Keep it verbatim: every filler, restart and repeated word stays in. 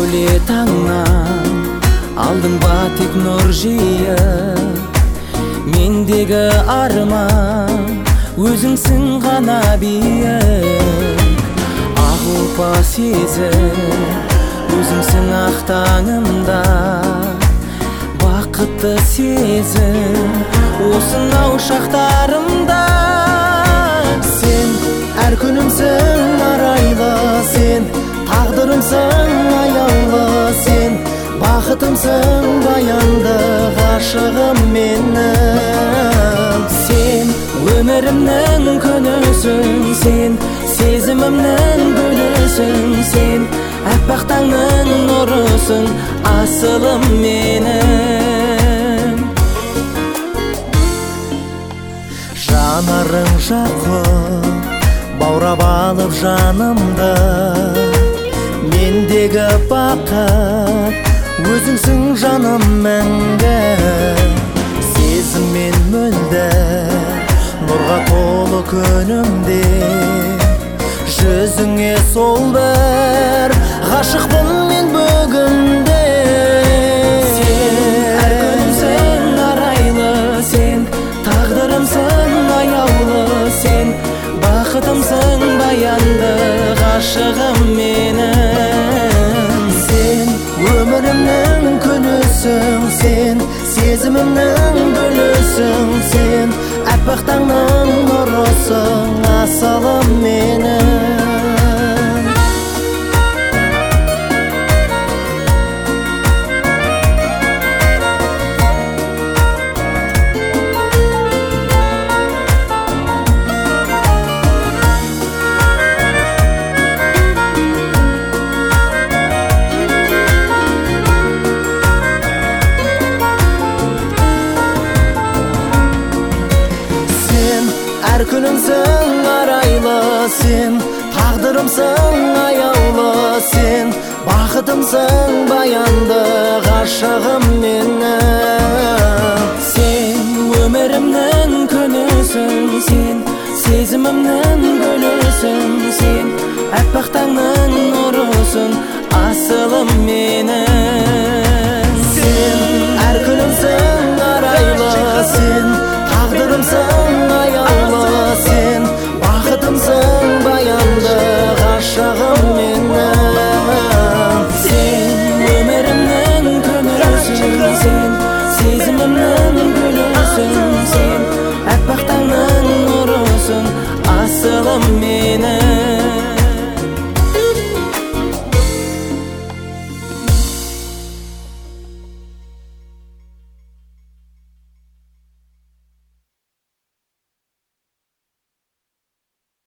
сәуле таңнан алдың ба тек нұр жиып, мендегі арман өзіңсің ғана биік. Ақ ұлпа сезім өзіңсің ақ таңымда, бақытты сезім осынау шақтарымда. Сен әр күнімсің арайлы, сен тағдырымсың аяулы, сен бақытымсың баянды ғашығым менің. Сен өмірімнің күнісің, сен сезімімнің гүлісің, сен аппақ таңның нұрысың, асылым менің. Жанарың жақып, баурап алып жанымды, мендегі бақыт өзіңсің жаным мәңгі. Сезіммен мөлдір нұрға толы күнімде, жүзіңе сол бір ғашықпын мен бүгінде. Сен әр күнімсің арайлы, сен тағдырымсың аяулы, сен бақытымсың баянды ғашығым менің. Сен өмірімнің күнісің, сен сезімімнің гүлісің, сен аппақ таңның нұрысың, асылым менің. Әр күнімсің арайлы, сен тағдырымсың аяулы, сен бақытымсың баянды ғашығым менің. Сен өмірімнің күнісің, сен сезімімнің гүлісің, сен аппақ таңның нұрысың, асылым менің.